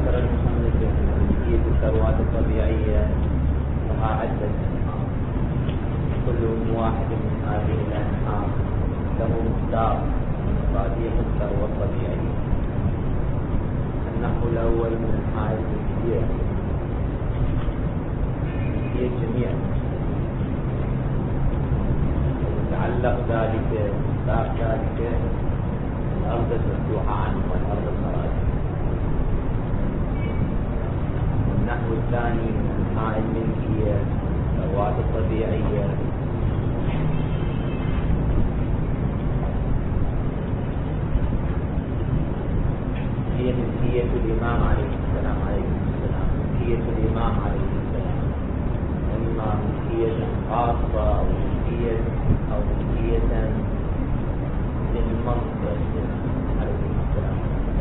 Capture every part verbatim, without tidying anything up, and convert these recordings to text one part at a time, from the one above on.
ذكر المصنف ملكية الثروات الطبيعية لها عدة أنواع، كل واحد من هذه الأنواع له مقدار من مصاديق الثروة الطبيعية. النحو الأول من هذه الملكية هي الجميع، يتعلق ذلك مقدار ذلك الأرض المفتوحة عنه والأرض الخراجية. والنحو الثاني من أنواع الملكية الثروات الطبيعية هي ملكية الإمام عليه السلام عليه السلام ملكية الإمام عليه السلام، إما ملكية خاصة أو ملكية أو ملكية للمنصب عليه السلام.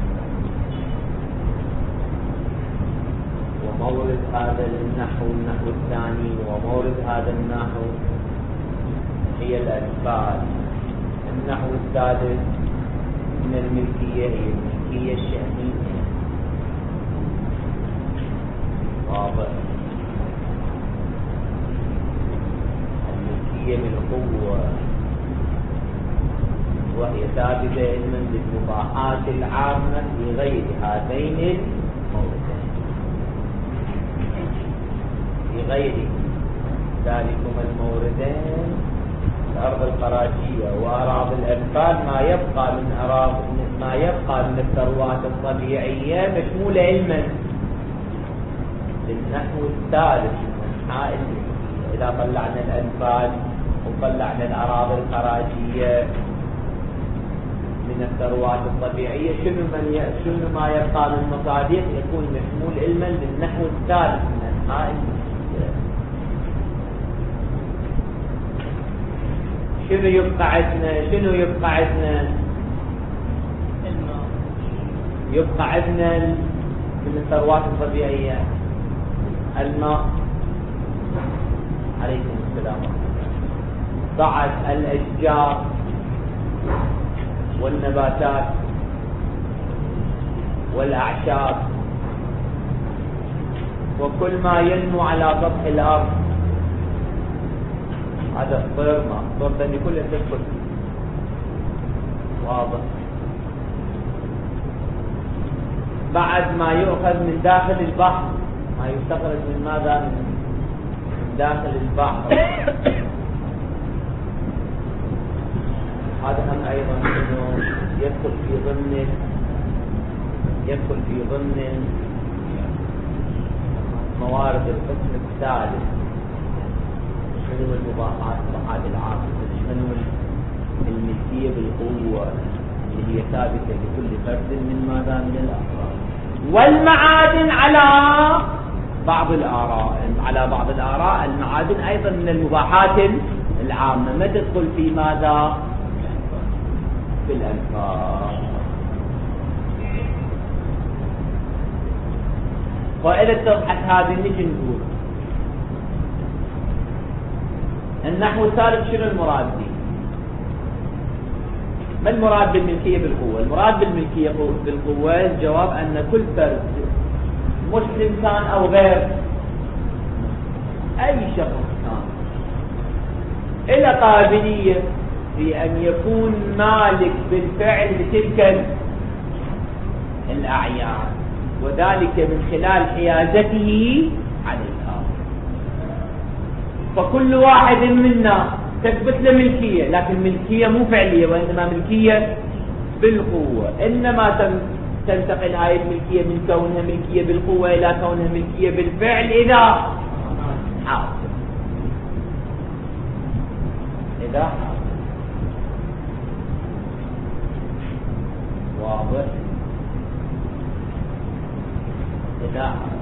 ومورد هذا النحو النحو الثاني ومورد هذا النحو هي الأسباب. النحو الثالث من الملكية هي الملكية الشأنية. واضح؟ الملكية بالقوة وهي ثابتة علما بالمباحات العامة في غير هذين الموردين، في غير ذلكما الموردين الأرض الخراجية وأراضي الأنفال ما يبقى من أراضي ما يبقى من الثروات الطبيعية مشمول علما بالنحو الثالث من أنحاء الملكية. إذا طلعنا الأنفال وطلعنا الأراضي الخراجية من الثروات الطبيعية شنو من ي... شنو ما يبقى من مصادق يكون مشمول علما بالنحو الثالث من أنحاء الملكية. شنو يبقى عندنا شنو يبقى عندنا يبقى عندنا من الثروات الطبيعية الماء عليكم السلام، ضعف الأشجار والنباتات والأعشاب وكل ما ينمو على سطح الأرض. هذا الطير ما الطير ثاني كله تدخل فيه. واضح؟ بعد ما يؤخذ من داخل البحر، ما يستخرج من ماذا؟ من داخل البحر. هذا هم أيضا إنه يدخل في ضمن يدخل في ضمن موارد القسم الثالث. شنو المباحات المباحات العامة؟ شنو الملكية بالقوة اللي هي ثابتة لكل فرد من ماذا؟ من الأفراد. والمعادن على بعض الآراء على بعض الآراء المعادن أيضا من المباحات العامة، ما تدخل في ماذا؟ في الأنفاق. وإذا اتضحت هذه نجي نقول النحو الثالث شنو المراد به؟ ما المراد بالملكية بالقوة؟ المراد بالملكية بالقوة الجواب أن كل فرد مسلم كان أو غير أي شخص كان إلى قابلية في أن يكون مالك بالفعل لتلك الأعيان، وذلك من خلال حيازته عليها. فكل واحد منا تثبت له ملكية، لكن ملكية مو فعلية وإنما ملكية بالقوة. إنما تنتقل هاي الملكية من كونها ملكية بالقوة إلى كونها ملكية بالفعل إذا حاصل إذا حاصل. واضح؟ إذا حاصل.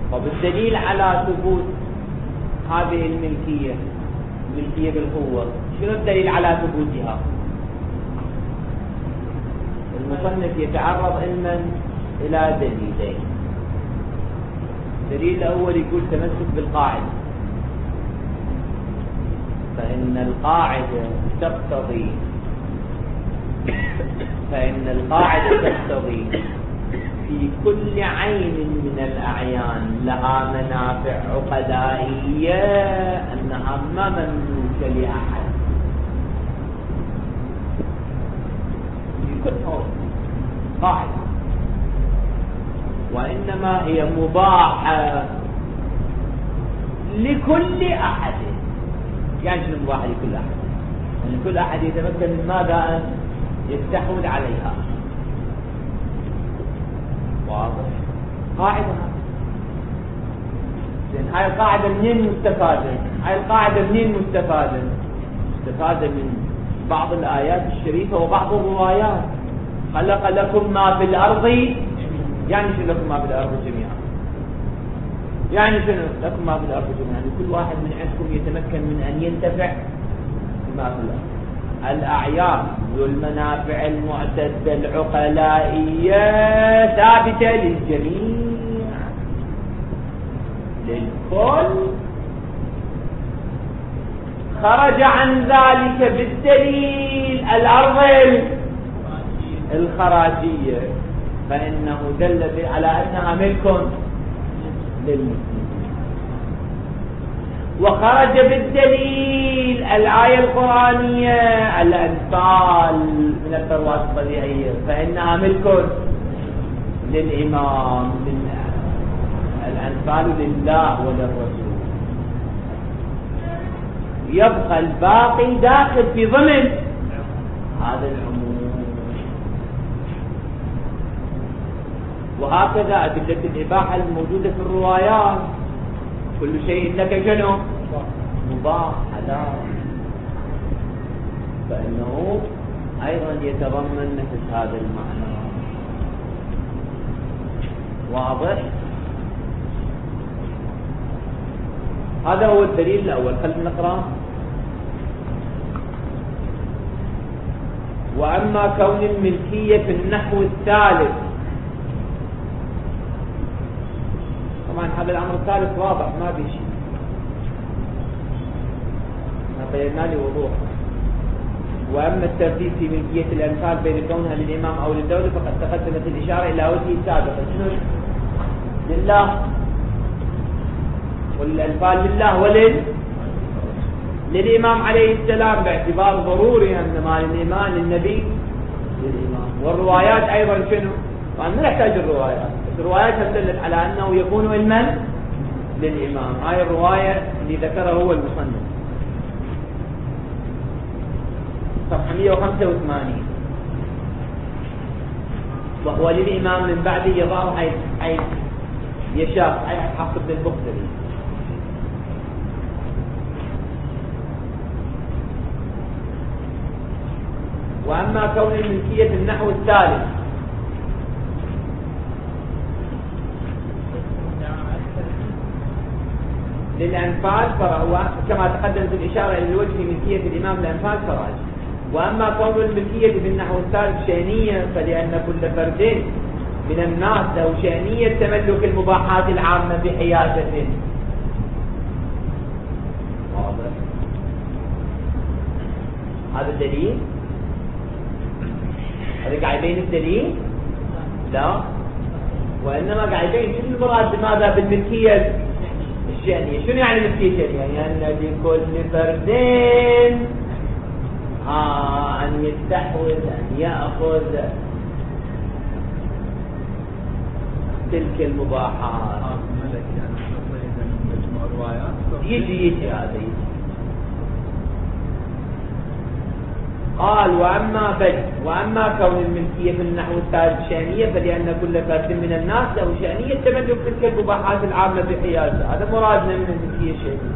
وبالدليل على ثبوت هذه الملكية، الملكية بالقوة، شنو الدليل على ثبوتها؟ المصنف يتعرض علما إلى دليلين. الدليل الأول يقول تمسك بالقاعدة، فإن القاعدة تقتضي فإن القاعدة تقتضي في كل عين من الأعيان لها منافع عقدائية أنها ما مملوكة لأحد في كل حول قاعدة، وإنما هي مباحة لكل أحد. يعني شنو مباحة لكل أحد؟ يعني كل أحد يتمكن من ماذا؟ أن يستحوذ عليها. واضح؟ قاعدة. لأن هاي القاعدة منين مستفادة؟ هاي القاعدة منين مستفادة؟ مستفادة من بعض الآيات الشريفة وبعض الروايات. خلق لكم ما في الأرض، يعني شنو لكم ما في الأرض جميعا؟ يعني شنو لكم ما في الأرض جميعا؟ يعني كل واحد من عندكم يتمكن من أن ينتفع بما في الأرض. الأعيان والمنافع المعتدة العقلائية ثابتة للجميع، للكل. خرج عن ذلك بالدليل الأرض الخراجية، فإنه دل على أنها ملك للمسلمين. وخرج بالدليل الآية القرآنية الأنفال من الثروات الطبيعية، فإنها ملك للإمام. الأنفال لله وللرسول. يبقى الباقي داخل في ضمن هذا العموم. وهكذا أدلة الإباحة الموجودة في الروايات، كل شيء لك شنو؟ مباح حلال، فإنه أيضا يتضمن مثل هذا المعنى. واضح؟ هذا هو الدليل الأول. خلينا نقرأ. وأما كون الملكية في النحو الثالث، طبعا هذا الأمر الثالث واضح ما في شيء، ما بينا لي وضوح. وأما الترتيب في ملكية الأنفال بين كونها للإمام أو للدولة فقد تقدمت الإشارة إلى وجهه سابقا. شنو؟ لله، والأنفال لله ولل للإمام عليه السلام، باعتبار ضروري أن مال الإيمان للنبي للإمام. والروايات أيضا شنو؟ طبعا ما نحتاج الروايات، بس الروايات تدلت على أنه يكون علما للإمام. هاي الرواية اللي ذكرها هو المصنف صفحة مئة وخمسة وثمانين. وهو للإمام من بعده يضعه حيث حيث يشاء، أي حسب البختري. وأما كون الملكية في النحو الثالث، للأنفال فهو كما تقدمت الإشارة إلى الوجه في ملكية الإمام الأنفال فراج. وأما كون الملكية في النحو الثالث شأنية، فلأن كل فرد من الناس له شأنية تملك المباحات العامة بحيازة. واضح؟ هذا الدليل؟ هذا قاعد يبين الدليل؟ لا، وإنما قاعد يبين شنو المراد بماذا بالملكية الشأنية. شنو يعني الملكية الشأنية؟ يعني أن لكل فرد آه أن يستحوذ، أن يأخذ تلك المباحات. يجي يجي هذا يجي. قال وأما بل وأما كون الملكية في النحو الثالث شأنية، فلأن كل فرد من الناس له شأنية تملك تلك المباحات العامة بحيازة. هذا مرادنا من الملكية الشأنية.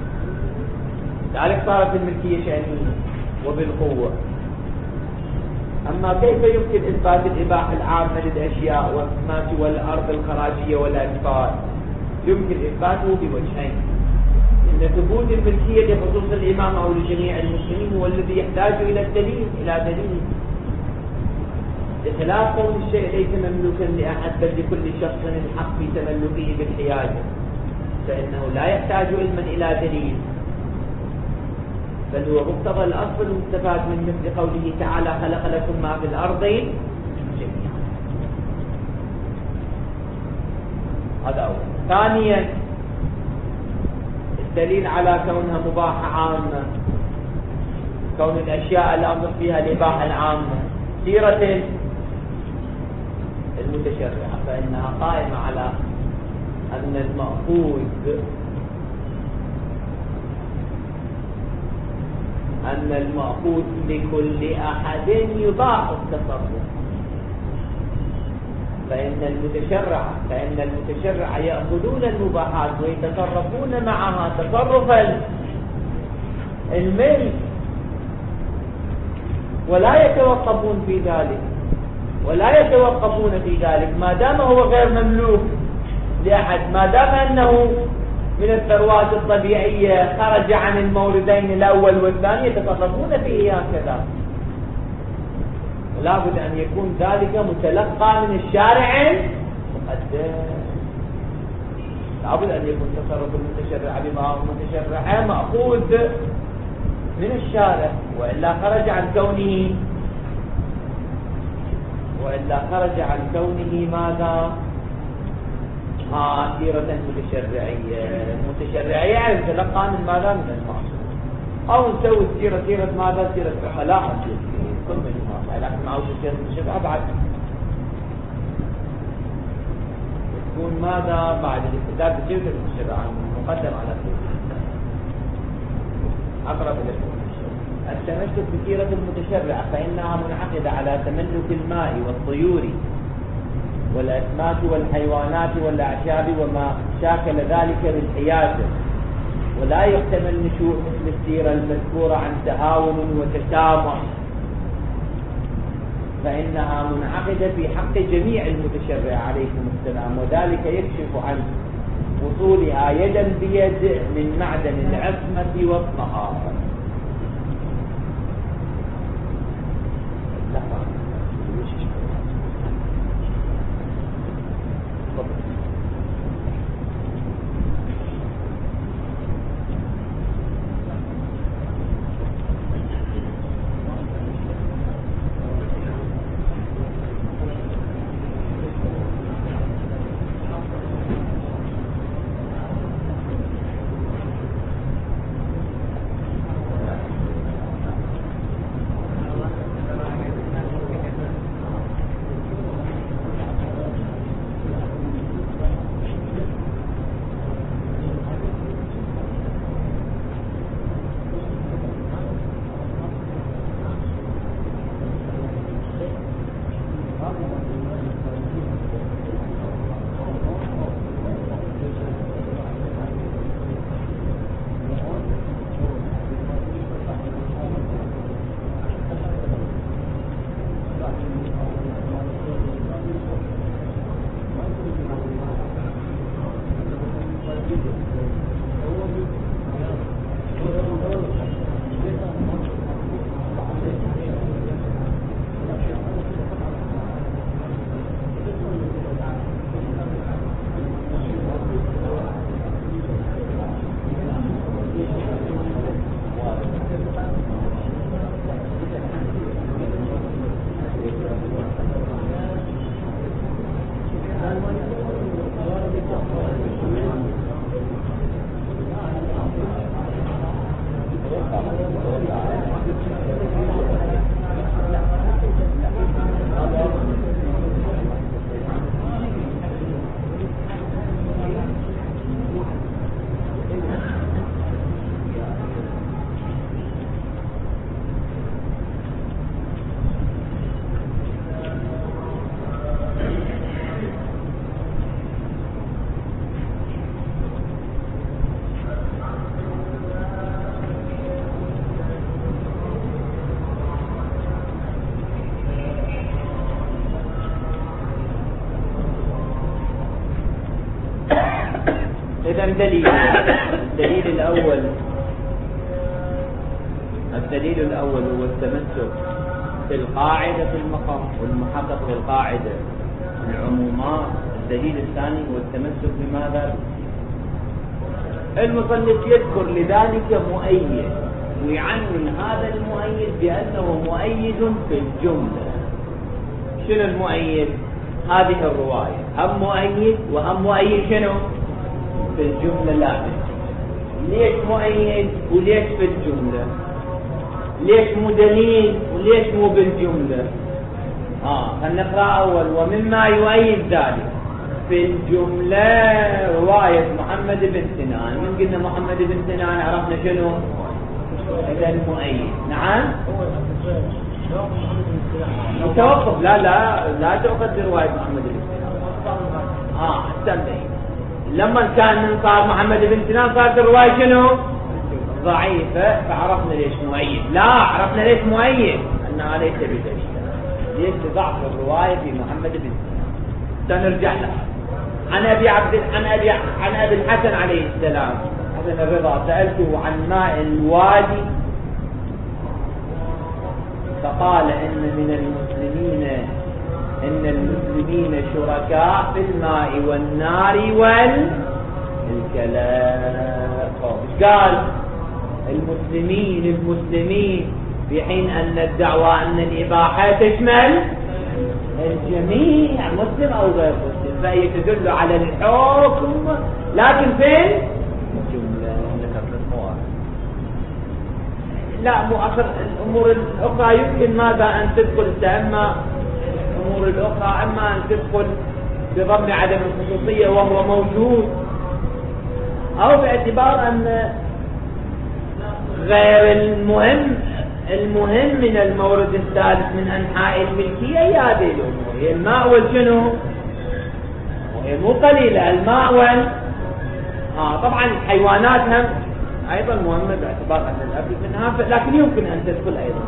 لذلك صارت الملكية شأنية وبالقوة. أما كيف يمكن إثبات الإباحة العامة للأشياء وما سوى الأرض الخراجية والأنفال؟ يمكن إثباته بوجهين. إن ثبوت الملكية لخصوص الإمام أو لجميع المسلمين هو الذي يحتاج إلى الدليل إلى دليل، بخلاف كون الشيء ليس مملوكا لأحد بل لكل شخص الحق في تملكه بالحيازة، فإنه لا يحتاج علما إلى دليل، بل هو مقتضى الأصل المستفاد من مثل قوله تعالى خلق لكم ما في الأرض جميعا. هذا أول. ثانيا الدليل على كونها مباحة عامة، كون الأشياء الأمر فيها الإباحة العامة سيرة المتشرعة، فإنها قائمة على أن المأخوذ أن المأخوذ لكل أحد يباح التصرف، فإن المتشرع فإن المتشرع يأخذون المباحات ويتصرفون معها تصرف الملك، ولا يتوقفون في ذلك ولا يتوقفون في ذلك ما دام هو غير مملوك لأحد، ما دام أنه من الثروات الطبيعية خرج عن الموردين الأول والثاني يتصرفون فيه هكذا. ولا بد أن يكون ذلك متلقى من الشارع المقدس، لا بد أن يكون تصرف المتشرع بما هو متشرع مأخوذ من الشارع، وإلا خرج عن كونه وإلا خرج عن كونه ماذا؟ ها سيرة متشرعية. المتشرعية يعني تلقى من ماذا؟ من المعصوم. أو نسوي السيرة سيرة ماذا؟ سيرة عقلاء كل من المعصوم، لكن معه سيرة متشرع بعد تكون ماذا؟ بعد الاستدلال بسيرة المتشرع مقدم على سيرة أقرب إلى التمسك بسيرة المتشرع، فإنها منعقدة على تملك الماء والطيور والأسماك والحيوانات والأعشاب وما شاكل ذلك بالحيازة، ولا يحتمل نشوء مثل السيرة المذكورة عن تهاون وتسامح، فإنها منعقدة في حق جميع المتشرع عليكم السلام، وذلك يكشف عن وصولها يدا بيد من معدن العصمة والطهارة. إذا دليل الدليل الأول الدليل الأول هو التمسك بالقاعدة في المقام والمحقق للقاعدة العمومات. الدليل الثاني هو التمسك بماذا؟ المصنف يذكر لذلك مؤيد ويعنون هذا المؤيد بأنه مؤيد في الجملة. شنو المؤيد؟ هذه الرواية هم مؤيد وهم مؤيد شنو؟ في الجملة. لا ليش مؤيد وليش في الجملة؟ ليش مو دليل وليش مو بالجملة؟ آه هنقرأ أول. ومما يؤيد ذلك في الجملة رواية محمد بن سنان. من قلنا محمد بن سنان عرفنا شنو؟ هذا المؤيد. نعم متوقف. لا لا لا تؤخذ برواية محمد بن سنان. اه استنى لما كان صار محمد بن سنان صارت الرواية شنو؟ ضعيفة. فعرفنا ليش مؤيد. لا عرفنا ليش مؤيد أنها ليس بدليل. ليش ضعف الرواية في محمد بن سنان. سنرجع لها. عن أبي عبد عن أبي عن أبي الحسن عليه السلام حسن الرضا سألته عن ماء الوادي فقال إن من المسلمين إن المسلمين شركاء في الماء والنار والكلام. قال المسلمين المسلمين في حين أن الدعوة أن الإباحة تشمل الجميع مسلم أو غير مسلم، فهي تدل على الحكم لكن فين؟ الجملة. لا مو أخر الأمور الأخرى يمكن ماذا أن تدخل أما الأمور الأخرى أما أن تدخل بضم عدم الخصوصية وهو موجود، أو باعتبار أن غير المهم المهم من المورد الثالث من أنحاء الملكية هي هذه الأمور، هي الماء والجنو، وهي مو قليلة الماء وال آه طبعا الحيوانات هم أيضا مهمة باعتبار أن الأكل منها، لكن يمكن أن تدخل أيضا.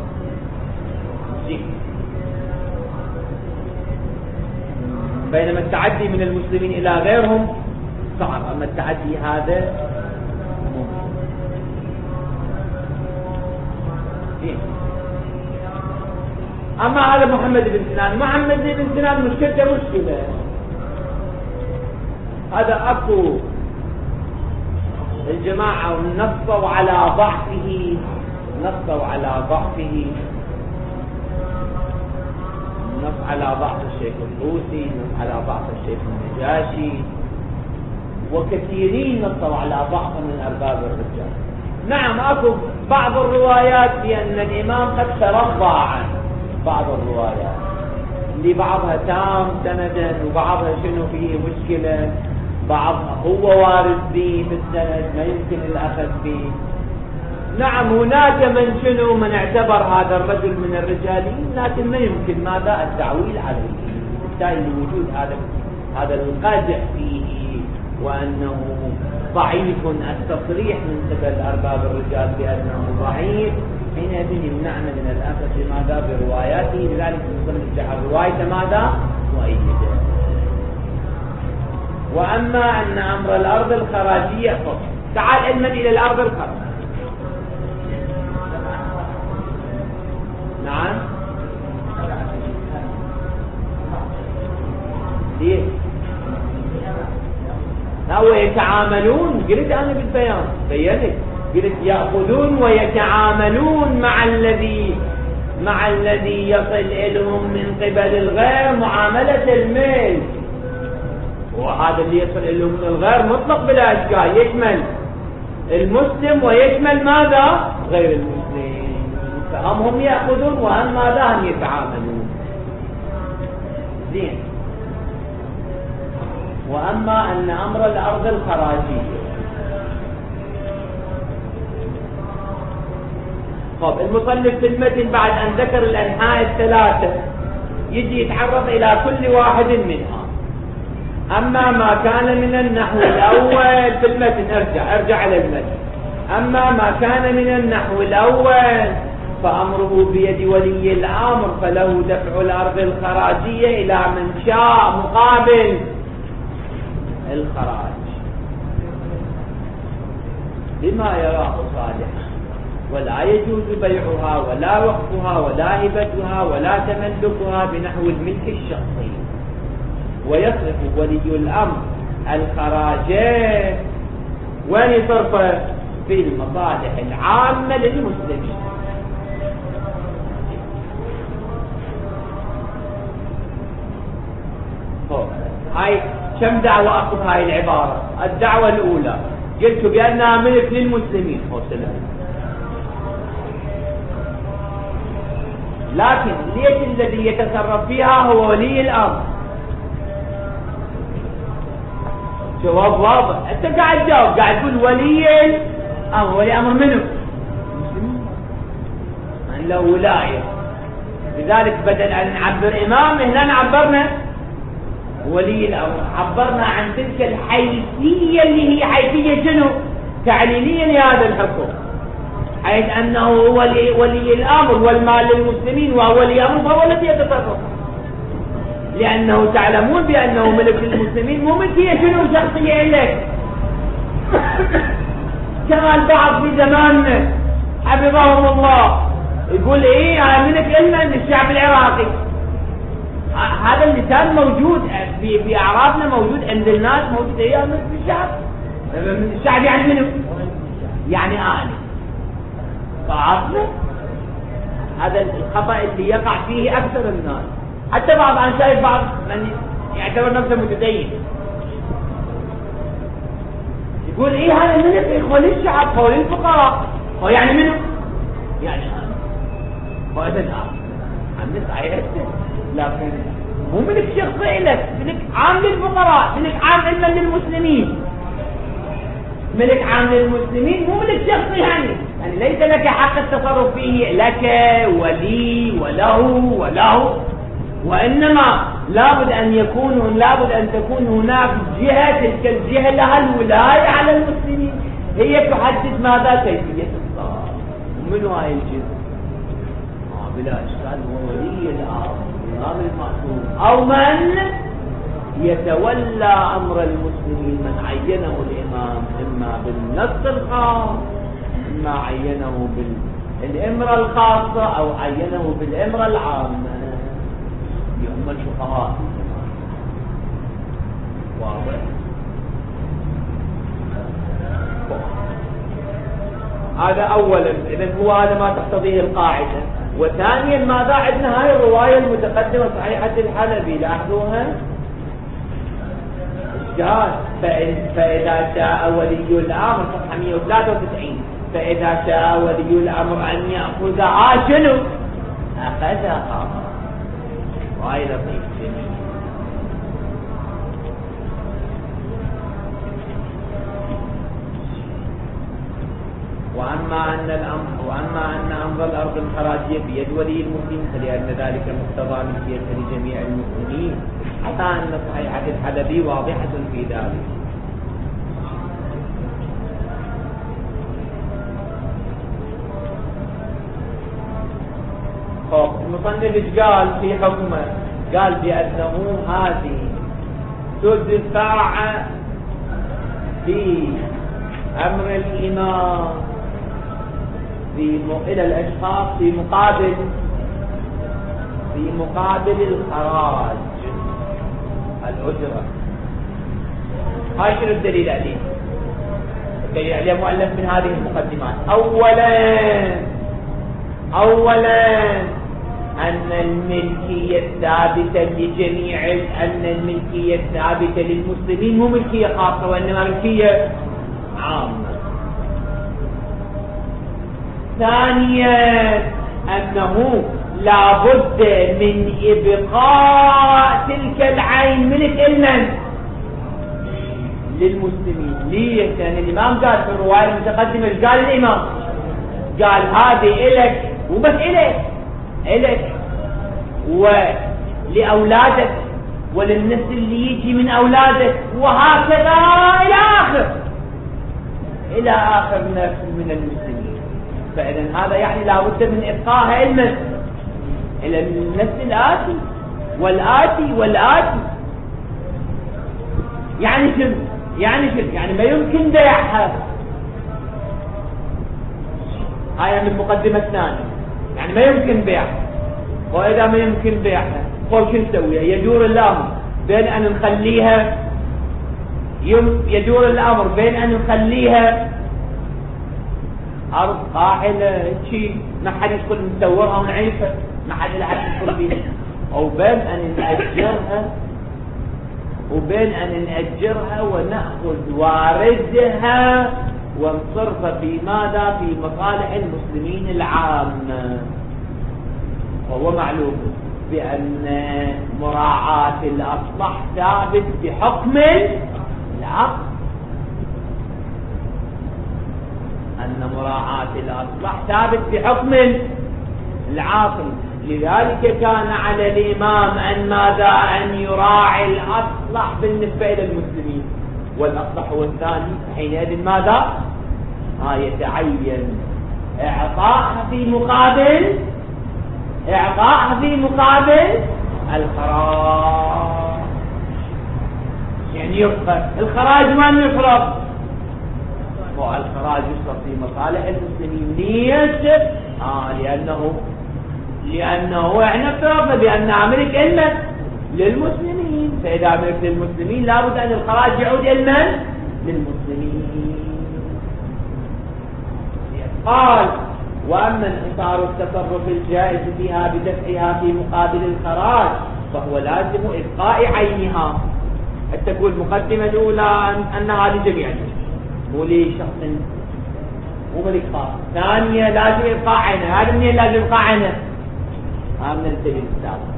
بينما التعدي من المسلمين إلى غيرهم صعب، أما التعدي هذا ممكن. أما هذا محمد بن سنان، محمد بن سنان مشكلته مشكلة، هذا أكو الجماعة نصوا على ضعفه نصوا على ضعفه نص على ضعف الشيخ الطوسي، نص على ضعف الشيخ النجاشي، وكثيرين نصوا على ضعف من أرباب الرجال. نعم أكو بعض الروايات بأن الإمام قد ترضى عن بعض الروايات، لبعضها تام سندا وبعضها شنو فيه مشكلة، بعض هو وارد به في السند ما يمكن الأخذ به. نعم هناك من شنو من اعتبر هذا الرجل من الرجالين لكن ما يمكن ماذا التعويل عليه، بالتالي لوجود هذا هذا القدح فيه وأنه ضعيف التصريح من قبل أرباب الرجال بأنه ضعيف، حينئذ يمنعنا من الأخذ بماذا برواياته، لذلك نصنف جعل رواية ماذا مؤيدة. وأما أن أمر الأرض الخراجية فقط. تعال علما إلى الأرض الخراجية. نعم ليه؟ هو يتعاملون، قلت أنا بالبيان بيانت قلت يأخذون ويتعاملون مع الذي مع الذي يصل إلهم من قبل الغير معاملة الميل، وهذا اللي يصل إلهم من الغير مطلق بلا إشكال، يشمل المسلم ويشمل ماذا؟ غير المسلم، فهم هم يأخذون وهم ماذا هم يتعاملون. زين. وأما أن أمر الأرض الخراجية، طب المصنف في المتن بعد أن ذكر الأنحاء الثلاثة يجي يتعرض إلى كل واحد منها. أما ما كان من النحو الأول في المتن، ارجع ارجع إلى المتن. أما ما كان من النحو الأول فأمره بيد ولي الأمر، فله دفع الأرض الخراجية إلى من شاء مقابل الخراج. بما يراه صالحا، ولا يجوز بيعها ولا وقفها ولا هبتها ولا تملكها بنحو الملك الشخصي. ويصرف ولي الأمر الخراجات وين يصرفه؟ في المصالح العامة للمسلمين. هاي كم دعوة أخذ هاي العبارة؟ الدعوة الأولى قلت بأنها ملك للمسلمين، لكن ليش الذي يتصرف فيها هو ولي الأمر؟ جواب واضح، أنت قاعد تجاوب، قاعد تقول ولي الأمر. ولي أمر منه؟ المسلمين، من له ولاية. لذلك بدل أن نعبر إمام هنا عبرنا ولي الأمر، عبرنا عن تلك الحيثية اللي هي حيثية شنو؟ تعليليا لهذا الحكم، حيث أنه هو ولي الأمر والمال للمسلمين وهو ولي أمر، فهو الذي يتصرف، لأنه تعلمون بأنه ملك للمسلمين، مو ملكية شنو شخصية لك. كما البعض في زماننا حفظهم الله يقول إيه أنا ملك إلنا للشعب العراقي. هذا اللسان موجود في في أعرابنا، موجود عند الناس، موجود أيام في الشعب. الشعب يعني منه؟ يعني أهلي. فعرفنا هذا الخطأ اللي يقع فيه أكثر الناس، حتى بعض أنا شايف بعض من يعتبر نفسه متدين يقول إيه هذا الملك إخوان الشعب، هو للفقراء، هو يعني منه؟ يعني أهلي. هو هذا الأمر عم نسعى، لكن مو ملك شخصي لك، ملك عام للفقراء، ملك عام علما للمسلمين. ملك عام للمسلمين مو ملك شخصي، يعني يعني ليس لك حق التصرف فيه، لك ولي وله وله، وإنما لابد أن يكون لابد أن تكون هناك جهة، تلك الجهة لها الولاية على المسلمين، هي تحدد ماذا كيفية الصلاة. ومن هاي الجهة؟ آه بلا إشكال هو ولي الأمر الإمام المعصوم، أو من يتولى أمر المسلمين، من عينه الإمام إما بالنص الخاص، إما عينه بالإمرة الخاصة، أو عينه بالإمرة العامة، هم الفقهاء. واضح؟ هذا أولا، إذن هو هذا ما تقتضيه القاعدة. وثانيا ماذا عندنا؟ هاي الرواية المتقدمة صحيحة الحلبي، لاحظوها. قال فإذا شاء ولي الأمر صفحة مئة وثلاثة وتسعين، فإذا شاء ولي الأمر أن يأخذها شنو؟ أخذها. وهي لطيف جميل. وأما أن الأمر وأما أن أمر الأرض الخراجية بيد ولي المسلمين فلأن ذلك مقتضى ملكية لجميع المسلمين، حتى أن صحيحة الحلبي واضحة في ذلك. المصنف ايش قال في حكمه؟ قال بأنه هذه تدفع في أمر الإمام في إلى الأشخاص في مقابل في مقابل الخراج الأجرة. هاي شنو الدليل عليه؟ الدليل عليه مؤلف من هذه المقدمات. أولا أولا أن الملكية الثابتة لجميع أن الملكية الثابتة للمسلمين مو ملكية خاصة، وإنما ملكية عامة. ثانيا أنه لا بد من إبقاء تلك العين ملك إلمن للمسلمين. ليه؟ لأن الإمام قال في الرواية المتقدمة، قال الإمام قال هذه إلك وبس إلك إلك ولأولادك وللنسل اللي يجي من أولادك، وهكذا إلى آخر إلى آخر نسل من المسلمين. فإذا هذا يعني لا بد من إبقائها علما إلى النسل الآتي والآتي والآتي. يعني شنو؟ يعني شنو؟ يعني ما يمكن بيعها، هاي من المقدمة الثانية، يعني ما يمكن بيعها. وإذا ما يمكن بيعها فشو نسويها؟ يدور الأمر بين أن نخليها يدور الأمر بين أن نخليها أرض قاحلة شيء ما حد يدخل ندورها ونعيشها، ما حد يلعب يدخل فيها، أو بين أن نأجرها وبين أن نأجرها ونأخذ واردها ونصرفها في ماذا؟ في مصالح المسلمين العامة. وهو معلوم بأن مراعاة الأصلح ثابت بحكم العقل، أن مراعاة الأصلح ثابت بحكم العاقل. لذلك كان على الإمام أن ماذا؟ أن يراعي الأصلح بالنسبة إلى المسلمين، والأصلح هو الثاني. حينئذ ماذا؟ ها يتعين إعطاء في مقابل إعطاء في مقابل الخراج. يعني يبقى الخراج ما يفرض، والخراج يصرف في مصالح المسلمين. ليش؟ آه لأنه لأنه احنا افترضنا بأن ملك علما للمسلمين، فإذا ملك للمسلمين لابد أن الخراج يعود علما للمسلمين. قال: وأما انحصار التصرف الجائز فيها بدفعها في مقابل الخراج فهو لازم إبقاء عينها. حتى تقول المقدمة الأولى أنها لجميع مو لشخص مو ملك خاص. ثانية لازم إبقاء عينها. هذا منين لازم إبقاء عينها؟ هذا من الدليل السابق.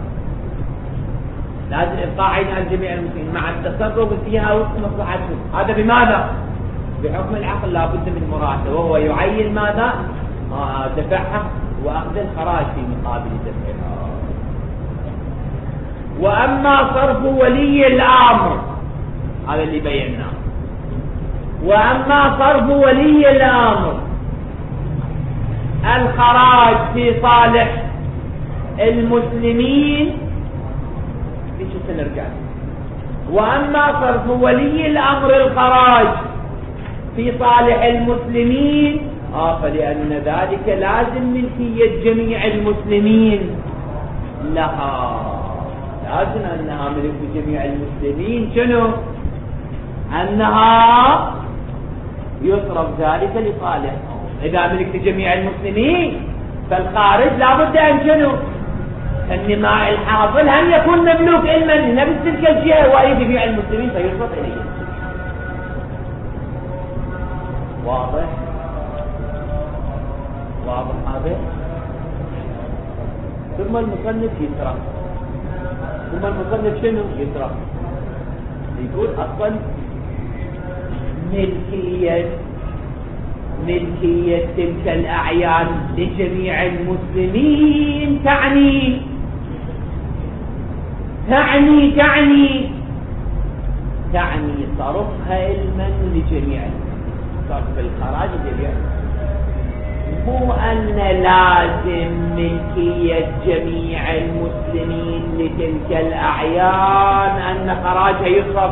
لازم إبقاء عينها لجميع المسلمين مع التصرف فيها وفق مصلحتهم. هذا بماذا؟ بحكم العقل لا بد من مراعاته، وهو يعين ماذا؟ آه دفعها وأخذ الخراج في مقابل دفعها. وأما صرف ولي الأمر، هذا اللي بيناه. وأما صرف ولي الأمر الخراج في صالح المسلمين، في شو سنرجع. وأما صرف ولي الأمر الخراج في صالح المسلمين آه فلأن ذلك لازم ملكية جميع المسلمين لها. لازم أنها ملك جميع المسلمين. شنو؟ أنها يصرف ذلك لصالحهم. إذا ملك جميع المسلمين فالخارج لابد أن شنو؟ النماء الحاصل أن يكون مملوك علما لنفس تلك الجهة وأي جميع المسلمين فيصرف إليه. واضح؟ واضح هذا؟ ثم المصنف يترك ثم المصنف شنو؟ يترك يقول أصلا ملكية ملكية تلك الأعيان لجميع المسلمين تعني تعني تعني تعني صرفها علما لجميع، صرف الخراج لجميع، مو أن لازم ملكية جميع المسلمين لتلك الأعيان أن خراجها يصرف.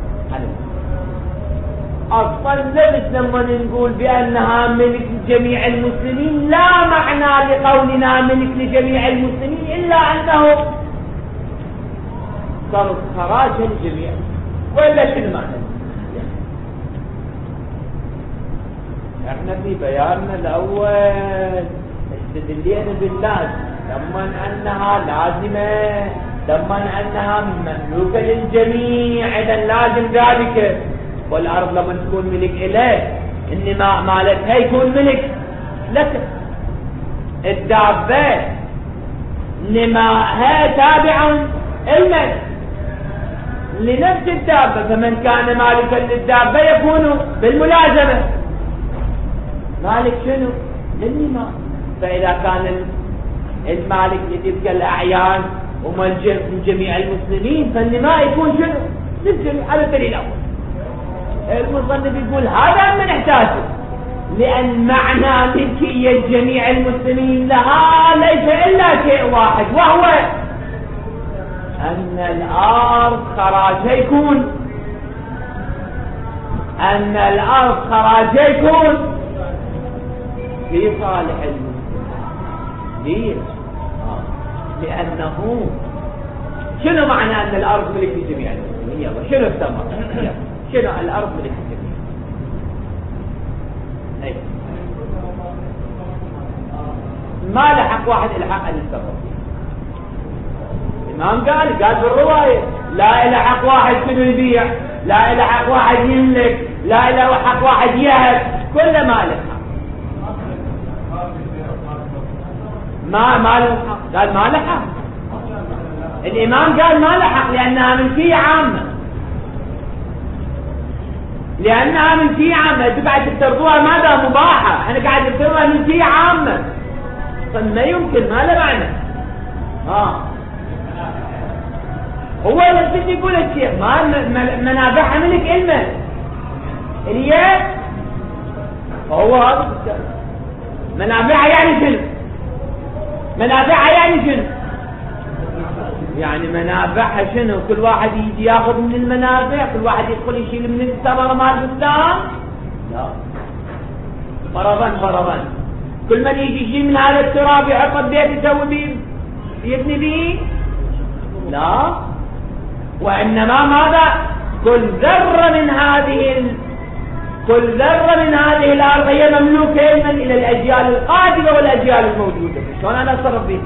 أصلا لبس لما نقول بأنها ملك جميع المسلمين لا معنى لقولنا ملك لجميع المسلمين إلا أنه صرف خراجها للجميع. ولا شنو معنى؟ احنا في بياننا الأول استدلينا باللازم، لما أنها لازمة، لما أنها مملوكة للجميع، إذا لازم ذلك. والأرض لما تكون ملك إليه النماء مالتها يكون ملك لك. الدابة نماءها تابع الملك لنفس الدابة، فمن كان مالكا للدابة يكون بالملازمة مالك شنو؟ للنماء. فإذا كان المالك لتلك الأعيان وملجأ من جميع المسلمين فالنماء يكون شنو؟ للجميع. على الدليل الأول المصنف يقول هذا من احتاجه، لأن معنى ملكية جميع المسلمين لها ليس إلا شيء واحد، وهو أن الأرض خراجها يكون أن الأرض خراجها يكون في صالح المسلمين. ليش؟ آه. لأنه شنو معنى أن الأرض ملك لجميع المسلمين؟ يلا شنو الثمرة؟ شنو الأرض ملك لجميع؟ أي ما لحق واحد الحق أن يتصرف فيه. الإمام قال قال بالرواية لا إله حق واحد شنو يبيع، لا إله حق واحد يملك، لا إله حق واحد يهب، كل ما له حق. ما ما له حق، قال ما له حق. الإمام قال ما له حق لأنها ملكية عامة، لأنها ملكية عامة. أنتوا قاعد تفترضوها ماذا مباحة، احنا قاعد نفترضها ملكية عامة، ما يمكن، ما له معنى. اه هو اللي يقول الشيخ ما منابعها ملك علمه اليد، فهو هذا منابعها يعني شنو؟ منابعها يعني شنو؟ يعني منابعها شنو؟ كل واحد يجي ياخذ من المنابع، كل واحد يدخل يشيل من الثمره مال البستان؟ لا، فرضا فرضا كل من يجي يشيل من هذا التراب يحط بيت يسوي به يبني به؟ لا، وإنما ماذا؟ كل ذرة من هذه ال... كل ذرة من هذه الأرض هي مملوكة علما إلى الأجيال القادمة والأجيال الموجودة. شلون أنا أتصرف به؟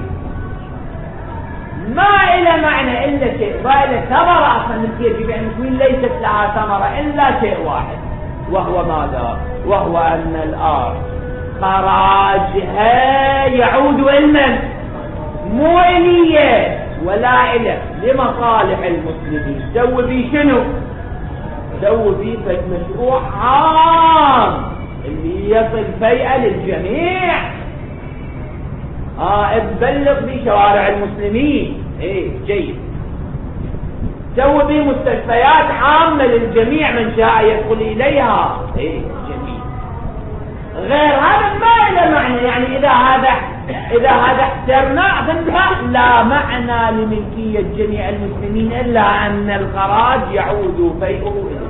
ما إلى معنى إلا شيء، وإلى ثمرة أصلا ملكية جميع المسلمين ليست لها ثمرة إلا شيء واحد، وهو ماذا؟ وهو أن الأرض خراجها يعود علما مو إليه ولا إله، لمصالح المسلمين. سوي بي شنو؟ سوي بي مشروع عام اللي يصل فيئة للجميع. اه تبلغ بي شوارع المسلمين، ايه جيد. سوي بي مستشفيات عامة للجميع من شاء يدخل إليها، ايه جميل. غير هذا ما له معنى، يعني إذا هذا إذا هذا احترناه لا معنى لملكية جميع المسلمين إلا أن الخراج يعود فيئه إليه.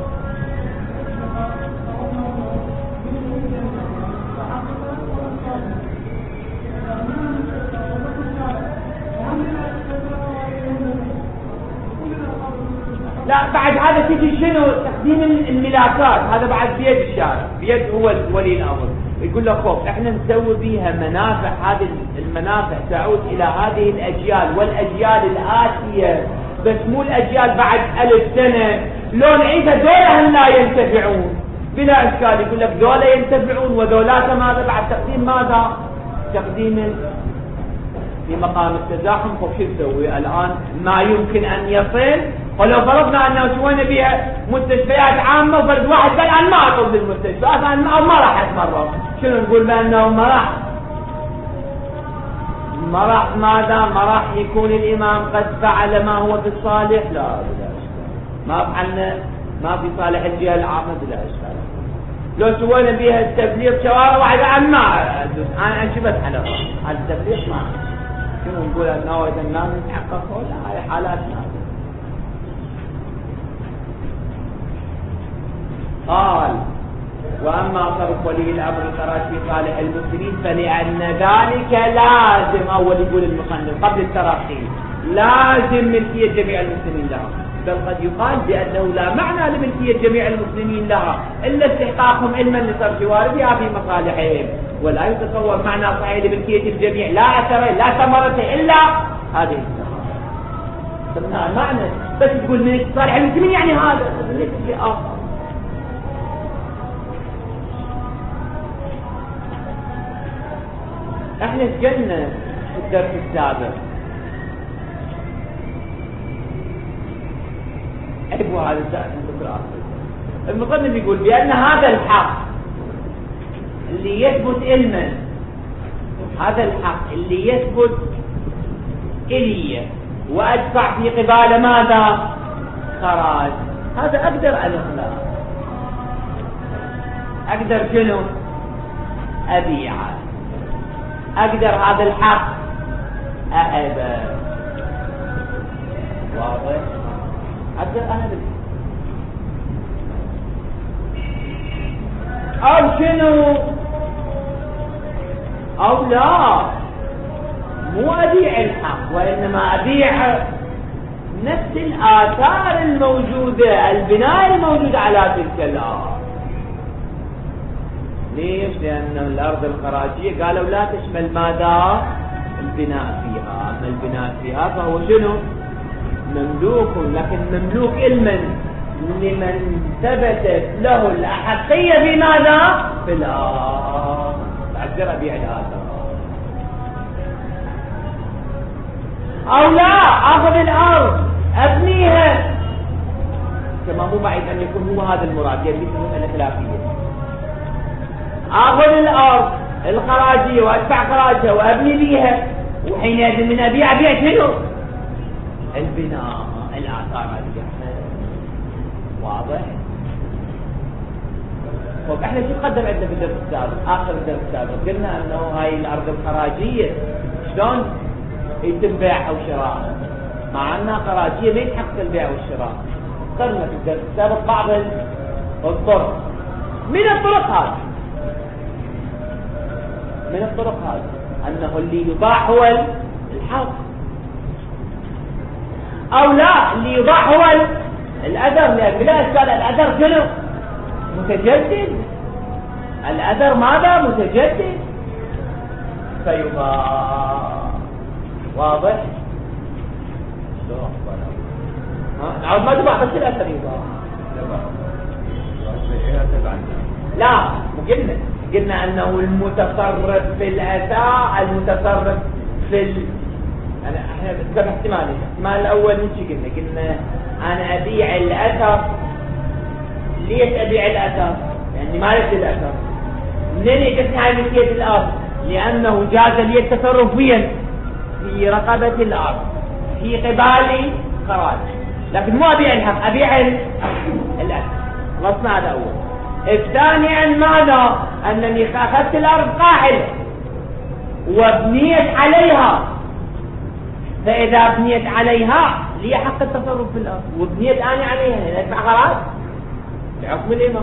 لا بعد هذا تجي شنو؟ تقديم الملاكات، هذا بعد بيد الشارع، بيد هو ولي الأمر. يقول لك خوف احنا نسوي بيها منافع، هذه المنافع تعود الى هذه الاجيال والاجيال الاتيه، بس مو الاجيال بعد الف سنه لو نعيدها دولة لا ينتفعون بلا اشكال. يقول لك دولة ينتفعون وذولاك ماذا بعد تقديم ماذا؟ تقديم في مقام التزاحم. فشو نسوي الان؟ ما يمكن ان يصل. ولو فرضنا انه سوينا بها مستشفيات عامه وفرد واحد قال انا ما اطلب المستشفيات انا ما راح اتمرض، شنو نقول بانه ما راح ما راح ماذا؟ ما راح يكون الامام قد فعل ما هو في الصالح؟ لا بلا اشكال، ما فعلنا ما في صالح الجهه العامه بلا اشكال. لو سوينا بها التبليغ شوارع واحد انا ما انا انشبت على هذا التبليغ، ما شنو نقول انه اذا الناس تحققوا؟ لا هاي حالاتنا. قال وأما صرف ولي الأمر الخراج في صالح المسلمين فلأن ذلك لازم، أول يقول المصنف قبل التراخيص لازم ملكية جميع المسلمين لها، بل قد يقال بأنه لا معنى لملكية جميع المسلمين لها إلا استحقاقهم علما لصرف واردها في مصالحهم، ولا يتصور معنى صحيح لملكية الجميع لا أثر لا ثمرة إلا هذه الثمرة. معنى بس تقول ملك صالح المسلمين يعني هذا ليس شيء آخر. احنا سجلنا في الدرس السابق عيبوا هذا الدكتور المصنف يقول بأن هذا الحق اللي يثبت علما، هذا الحق اللي يثبت إلي وأدفع في قبال ماذا؟ خراج، هذا أقدر أن أخلق، أقدر شنو؟ أبيعه، أقدر هذا الحق أهبه، واضح؟ أقدر أهبه أو شنو؟ أو لا، مو أبيع الحق وإنما أبيع نفس الآثار الموجودة، البناء الموجود على تلك الأرض. ليش؟ لأن الأرض الخراجية قالوا لا تشمل ماذا؟ البناء فيها. أما البناء فيها فهو شنو؟ مملوك، لكن مملوك لمن؟ لمن ثبتت له الأحقية في ماذا؟ في الأرض. أقدر أبيع الآثار. أو لا، أخذ الأرض أبنيها، كما مو بعيد أن يكون هو هذا المراد، يلي مسألة خلافية. أخذ الأرض الخراجية وأدفع خراجها وأبني بيها، وحينئذ من أبيع أبيع شنو؟ البناء، الآثار هذه. واضح؟ طيب احنا شو قدم عندنا في الدرس السابق؟ آخر الدرس السابق قلنا أنه هاي الأرض الخراجية شلون يتم بيعها وشراءها، مع أنها خراجية ما يتحقق البيع والشراء. ذكرنا في الدرس السابق بعض الطرق. من الطرق هذه من الطرق هذه أنه اللي يباع هو الحق، أو لا، اللي يباع هو الأثر، لأن بلا إشكال الأثر شنو؟ متجدد. الأثر ماذا؟ متجدد، فيباع. واضح؟ ها؟ ما تباع بس الأثر يباع. لا، مو قلنا قلنا أنه المتصرف في الأثار، المتصرف في ال... أنا إحنا ذكرنا احتمالين. الاحتمال الأول من شو قلنا؟ قلنا أنا أبيع الأثر. ليش أبيع الأثر؟ يعني ما ليش الأثر؟ منين يجتني هاي ملكية الأرض؟ لأنه جاز لي التصرف فيها في رقبة الأرض في قبال خراج، لكن مو أبيع الحق، أبيع الأثر. خلصنا هذا أول. الثانيا ماذا؟ أنني أخذت الأرض قاحلة وبنيت عليها، فإذا بنيت عليها لي حق التصرف في الأرض، وبنيت أنا عليها أدفع خراج بحكم الإمام،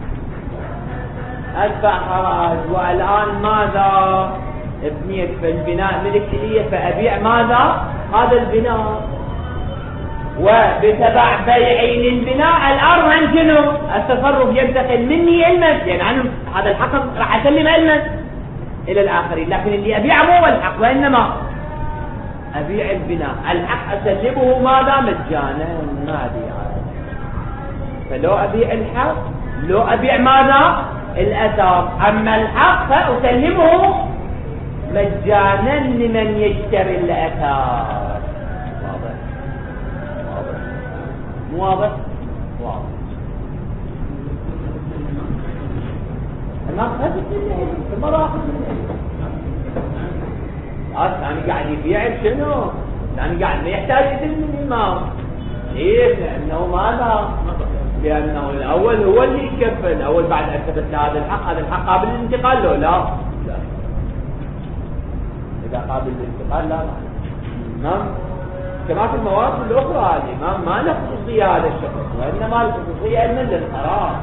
أدفع خراج. والآن ماذا؟ بنيت في البناء ملك لي، فأبيع ماذا؟ هذا البناء، وبتبع بيعي للبناء الأرض عن شنو؟ التصرف ينتقل مني علما، يعني عنه هذا الحق راح أسلم علما إلى الآخرين، لكن اللي أبيعه مو الحق وإنما أبيع البناء. الحق أسلمه ماذا؟ مجانا، ما أبيع. فلو أبيع الحق، لو أبيع ماذا؟ الأثر. أما الحق فأسلمه مجانا لمن يشتري الأثر. واضح؟ واضح؟ مو واضح؟ واضح. أنا أخذت منه ثم راحت منه. أنا قاعد يبيع شنو؟ أنا قاعد ما يحتاج يدل الإمام. ليش؟ لأنه ماذا؟ لأنه الأول هو اللي يكفل. الأول بعد أن ثبت هذا الحق، هذا الحق قابل للانتقال له؟ لا. لا. إذا قابل للانتقال لا لا. نعم. كما في المواقف الأخرى الإمام ما له خصوصية هذا الشخص، وإنما الخصوصية علما للقرار.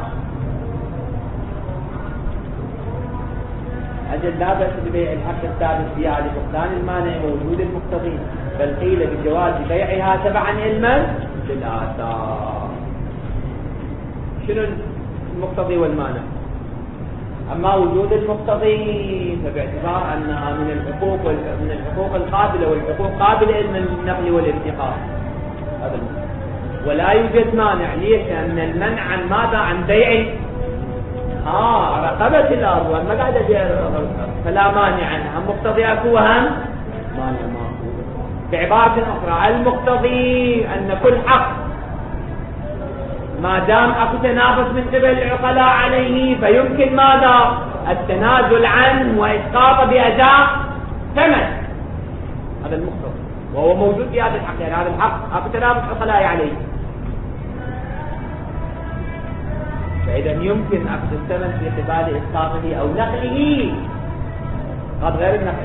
أجل لا بأس ببيع الحق الثابت فيها لفقدان المانع ووجود المقتضي، بل قيل بجواز بيعها تبعا علما للآثار. شنو المقتضي والمانع؟ أما وجود المقتضي فباعتبار أنها من الحقوق من الحقوق القابلة، والحقوق قابلة من النقل والانتقال، هذا ولا يوجد مانع. ليش؟ لأن المنع عن ماذا؟ عن بيع آه رقبة الأرض، وما قاعد أبيع الأرض، فلا مانع عنها. مقتضي أكو هم مانع ماكو. بعبارة أخرى المقتضي أن كل حق ما دام أكو تنافس من قبل العقلاء عليه فيمكن ماذا؟ التنازل عنه وإسقاطه بأداء ثمن. هذا المقتضي، وهو موجود في هذا الحق. يعني هذا الحق أكو تنافس عقلاء عليه، فإذا يمكن أخذ الثمن في قبال إسقاطه أو نقله. هذا غير النقل.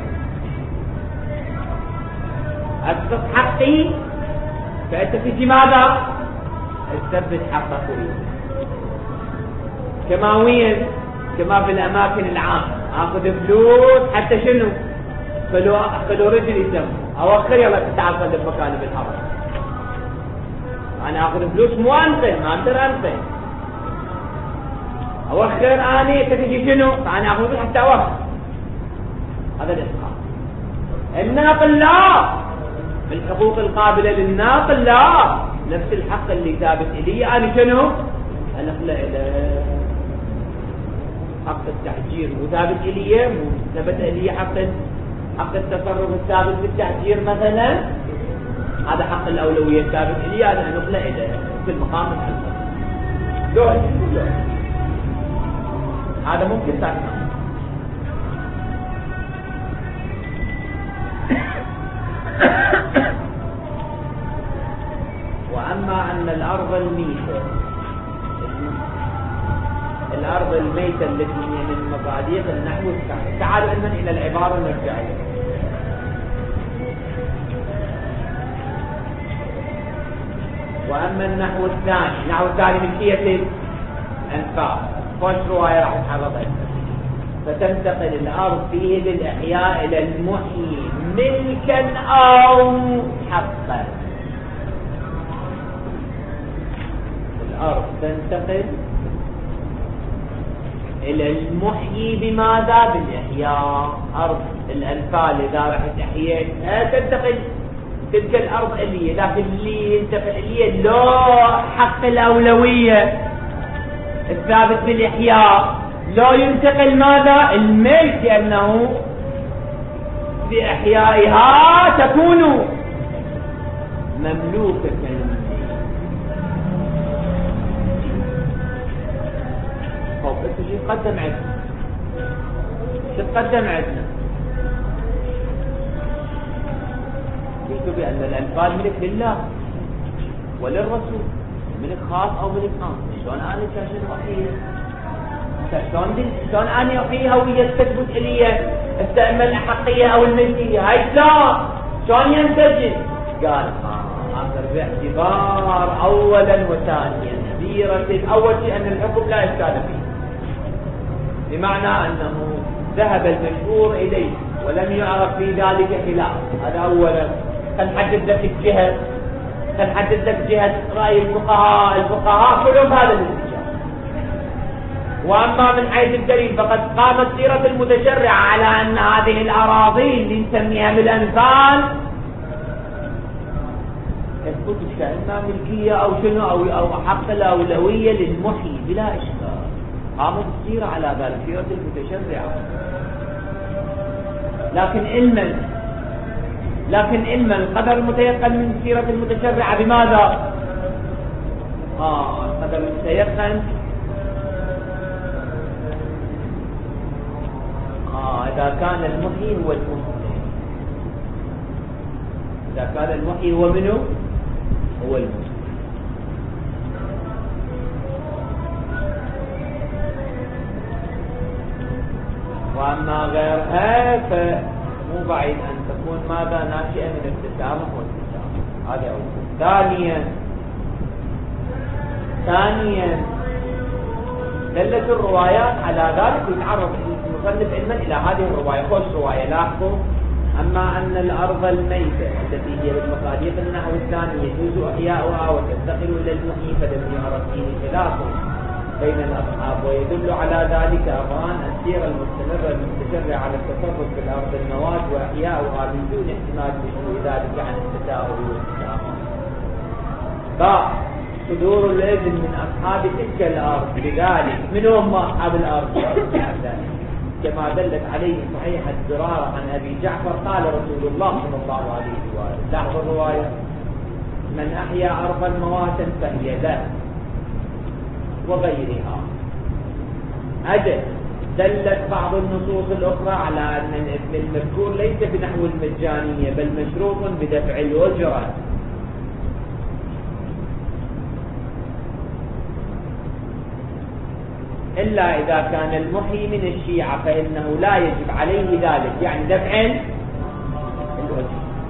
أسقط حقي فأنت في ماذا؟ تثبت حقك. كما وين؟ كما في الأماكن العامة. اخذ فلوس حتى شنو؟ خلو خلو رجل يسمى اوخر يلا تعال صلي بمكاني بالارض. انا اخذ فلوس مو انقل، ما اقدر انقل. اوخر اني تجي شنو؟ فانا اخذ فلوس حتى اوخر. هذا الاسقاط. الناقل لا، الحقوق القابله للناقل لا، نفس الحق اللي ثابت لي انا شنو؟ انقله الى حق التحجير وثابت لي، مو ثبت لي حق حق التصرف الثابت بالتحجير مثلا، هذا حق الاولويه الثابت لي انا انقله الى في المقام الحلقه. دول دول هذا ممكن تفهم. واما ان الارض الميته، الارض الميته التي هي من مصاديق النحو الثاني، تعالوا اذن الى العباره المرجعيه. واما النحو الثاني، النحو الثاني من كية الانفاق، خوش روايه راح تحرض عنها. فتنتقل الارض فيه للاحياء الى المحيي ملكا او حقا. الارض تنتقل الى المحيي بماذا؟ بالاحياء. ارض الانفال اذا رحت احييت تنتقل تلك الارض اليه، لكن اللي ينتقل اليه لا حق الاولويه الثابت بالاحياء، لا ينتقل ماذا؟ الملك، لانه باحيائها تكون مملوكه. شو تقدم عندنا؟ شو تقدم عندنا؟ قلت بأن الأنفال ملك لله وللرسول، ملك خاص أو ملك عام. شلون أنا شاشن أحييها؟ شلون شلون أنا أحييها وهي تثبت إلي استعمل الأحقية أو الملكية؟ هاي شلون؟ شلون ينسجم؟ قال آه آخر باعتبار أولا وثانيا سيرة. أول شيء أن الحكم لا إشكال فيه، بمعنى أنه ذهب المشهور إليه ولم يعرف في ذلك خلاف. هذا أولا. فنحدد لك الجهة، فنحدد لك جهة رأي الفقهاء، الفقهاء كلهم هذا الاتجاه. وأما من حيث الدليل فقد قامت سيرة المتشرع على أن هذه الأراضي اللي نسميها بالأنفال تثبت كأنها ملكية أو شنو أو أو حق الأولوية للمحيي بلا إشكال. قامت السيرة على ذلك، سيرة المتشرعة. لكن علما لكن علما القدر المتيقن من سيرة المتشرعة بماذا؟ آه القدر المتيقن آه إذا كان المحيي هو المحيي، إذا كان المحيي هو منه هو المحيي. وأما غيرها فمو بعيد أن تكون ماذا؟ ناشئة من التسامح والتسامح. هذا أول. ثانيا ثانيا دلت الروايات على ذلك، ويتعرض المصنف علما إلى هذه الرواية. خوش رواية لاحظوا. أما أن الأرض الميتة التي هي بالمصاديق النحو الثاني يجوز إحياؤها وتنتقل إلى المحيي، فلم يعرف فيه خلاف بين الأصحاب، ويدل على ذلك أمران: السيرة المستمرة المتشرعة على التصرف في الأرض المواد وإحياؤها من دون احتمال لشنو ذلك عن التساهل والتسامح. باء صدور الإذن من أصحاب تلك الأرض بذلك. من هم أصحاب الأرض؟ كما دلت عليه صحيح الزرارة عن أبي جعفر قال رسول الله صلى الله عليه وآله. لاحظوا الرواية: من أحيا أرضا مواتا فهي له وغيرها. أجل دلت بعض النصوص الأخرى على أن الإثم المذكور ليس بنحو المجانية، بل مشروط بدفع الأجرة. إلا إذا كان المحيي من الشيعة فإنه لا يجب عليه ذلك، يعني دفع الأجرة.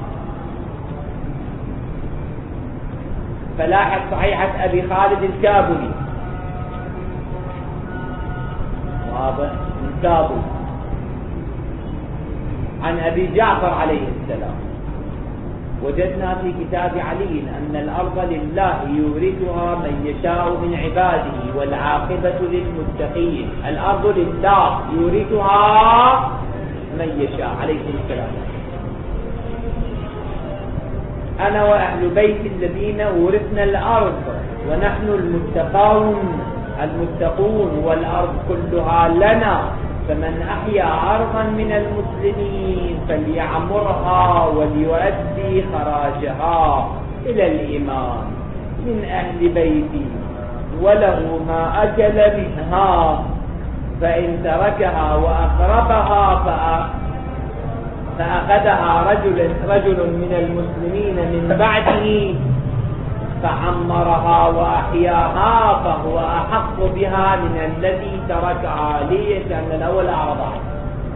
فلاحظ صحيحة أبي خالد الكابلي، واضح من كابل، عن أبي جعفر عليه السلام: وجدنا في كتاب علي أن الأرض لله يورثها من يشاء من عباده والعاقبة للمتقين. الأرض لله يورثها من يشاء عليه السلام. أنا وأهل بيت الذين ورثنا الأرض ونحن المتقون المتقون والأرض كلها لنا، فمن أحيا أرضا من المسلمين فليعمرها وليؤدي خراجها إلى الإمام من أهل بيتي وله ما أكل منها، فإن تركها وأخربها فأخذها رجل, رجل من المسلمين من بعده فعمرها وأحياها فهو أحق بها من الذي تركها. ليش؟ لأن الأول أعرض عنه.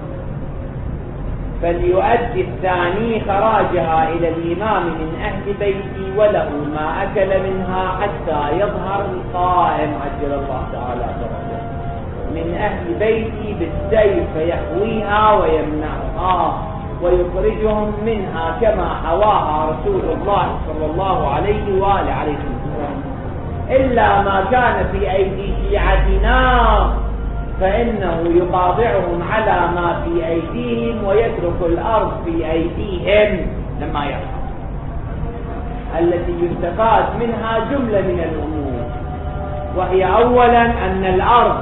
فليؤدي الثاني خراجها إلى الإمام من أهل بيتي وله ما أكل منها حتى يظهر القائم عجل الله تعالى فرجه من أهل بيتي بالسيف فيحويها ويمنعها ويخرجهم منها كما حواها رسول الله صلى الله عليه وآله عليه وسلم، إلا ما كان في أيدي شيعتنا فإنه يقاطعهم على ما في أيديهم ويترك الأرض في أيديهم لما يحصل. التي يستفاد منها جملة من الأمور، وهي أولا أن الأرض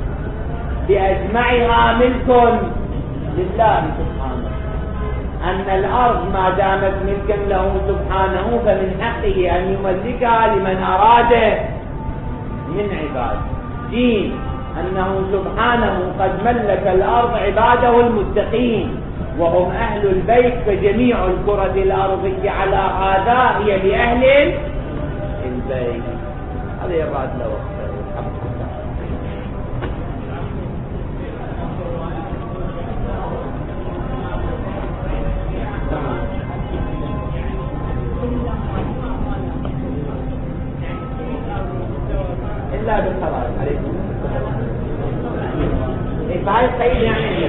بأجمعها ملك لله سبحانه، أن الأرض ما دامت ملكا له سبحانه فمن حقه أن يملكها لمن أراده من عباده. دين أنه سبحانه قد ملك الأرض عباده المتقين وهم أهل البيت، فجميع الكرة الأرضية على هذا هي لأهل البيت. هذا يراد له إلا بالخراج عليكم. فهذا القيد يعني